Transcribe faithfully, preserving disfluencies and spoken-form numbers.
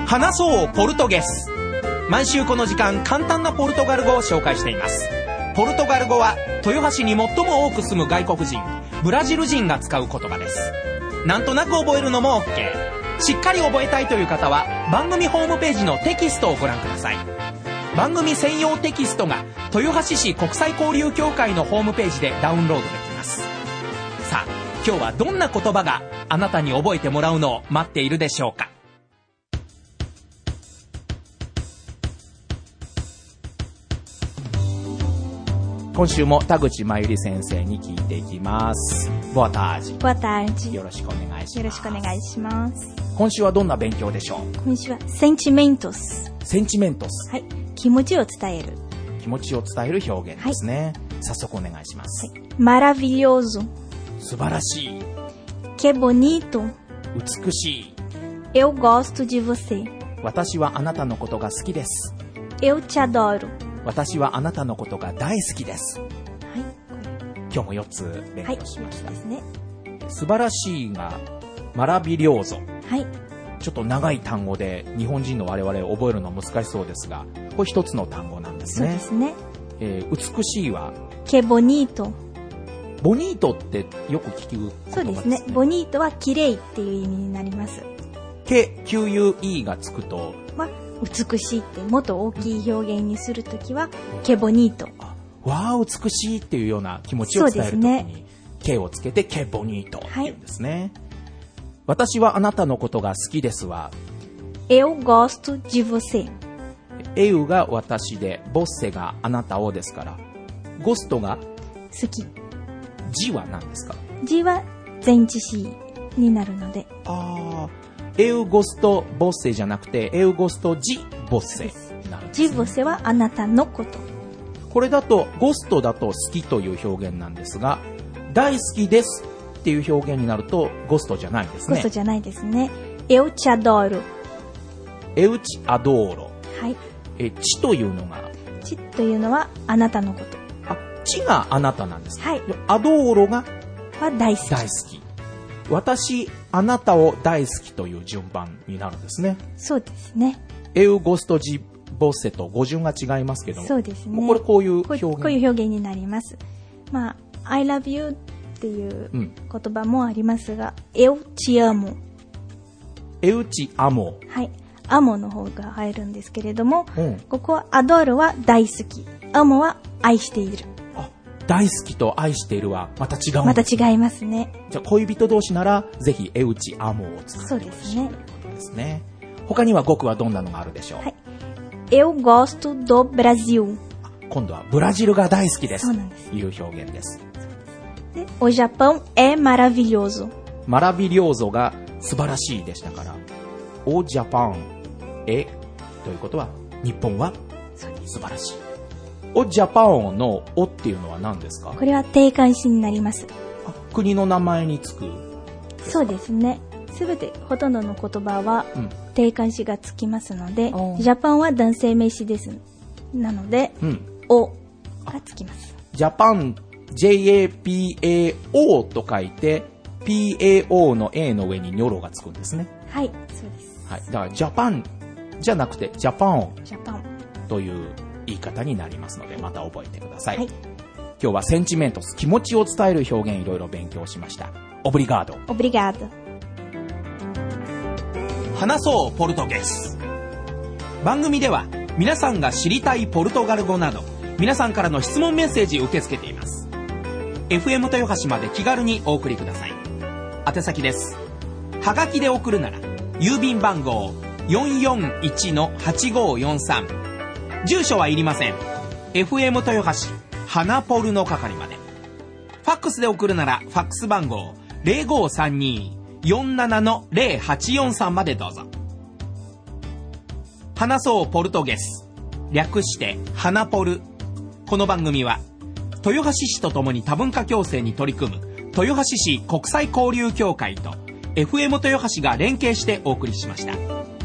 話そうポルトゲス。毎週この時間、簡単なポルトガル語を紹介しています。ポルトガル語は豊橋に最も多く住む外国人、ブラジル人が使う言葉です。なんとなく覚えるのも OK。 しっかり覚えたいという方は番組ホームページのテキストをご覧ください。番組専用テキストが豊橋市国際交流協会のホームページでダウンロードできます。さあ、今日はどんな言葉があなたに覚えてもらうのを待っているでしょうか。今週も田口真由里先生に聞いていきます。Boa tarde。 Boa tarde。 よろしくお願いします。 よろしくお願いします。 今週はどんな勉強でしょう。 今週は sentimentos。 センチメントス。 はい。気持ちを伝える。 気持ちを伝える表現ですね。はい、早速お願いします。 はい、maravilhoso。 素晴らしい。 Que bonito。 美しい。 Eu gosto de você。 私はあなたのことが好きです。 Eu te adoro。 私はあなたのことが大好きです。 はい。 今日もよっつ勉強しました。 はい、ですね。 素晴らしいがマラビリョーゾ。 はい。 ちょっと長い単語で日本人の我々覚えるの難しそうですが、これ一つの単語なんですね。 そうですね。 えー、美しいは Que bonito。 ボニートってよく聞く言葉ですね。 そうですね。ボニートは綺麗っていう意味になります。 け キューユーイー がつくとは美しいってもっと大きい表現にするときは、けボニート。 わあ美しいっていうような気持ちを伝えるときに、けをつけてけボニートって言うんですね。はい、私はあなたのことが好きですは、 Eu gosto de você。 エウが私で、ボッセがあなたをですから、ゴストが好き。 ジは何ですか。 ジは前置詞になるので。 ああ。エウゴストボッセじゃなくてエウゴストジボッセなんですね。 ジボッセはあなたのこと。 これだとゴストだと好きという表現なんですが、大好きですっていう表現になるとゴストじゃないですね。 ゴストじゃないですね。Eu te adoro。 エウチアドーロ。 はい。 え、チというのが、 チというのはあなたのこと。 あ、チがあなたなんです。 はい。 アドーロがは大好き。 大好き。私、あなたを大好きという順番になるんですね。 そうですね。 エウゴストジボッセと語順が違いますけども。 そうですね。 これこういう表現。 こういう表現になります。まあ、I love you っていう言葉もありますが、うん、Eu te amo。 エウチアモ。 はい。アモの方が入るんですけれども、 うん、 ここはアドールは大好き。アモは愛している。 大好きと愛しているはまた違う。 また違いますね。 じゃあ恋人同士ならぜひエウチアモを使ってほしい。 そうですね。 ということですね。他には語句はどんなのがあるでしょう。はい。 Eu gosto do Brasil。 今度はブラジルが大好きです。 そうなんです。 いう表現です。 で、O Japão é maravilhoso。 マラビリョーゾが素晴らしいでしたから、O Japan éということは日本は素晴らしい。おジャパンのおっていうのは何ですか。 これは定冠詞になります。 あ、国の名前につく。 そうですね。すべてほとんどの言葉は定冠詞がつきますので、うん、ジャパンは男性名詞です。なので、うん、おがつきます。 ジャパン ジェイエーピーエーオー と書いて ピーエーオー の A の上にニョロがつくんですね。 はい、そうです。 はい、だからジャパンじゃなくてジャパンジャパンという言い方になりますので、また覚えてください。はい、今日はセンチメントス、気持ちを伝える表現いろいろ勉強しました。オブリガード。 オブリガード。 話そうポルトゲス。番組では皆さんが知りたいポルトガル語など、皆さんからの質問メッセージを受け付けています。エフエム 豊橋まで気軽にお送りください。宛先です。はがきで送るなら郵便番号 よんよんいちのはちごよんさん、住所はいりません。 エフエム 豊橋花ポルの係まで。ファックスで送るならファックス番号 ゼロごさんにーよんななのゼロはちよんさんまでどうぞ。話そうポルトゲス、略して花ポル。この番組は豊橋市とともに多文化共生に取り組む豊橋市国際交流協会と エフエム 豊橋が連携してお送りしました。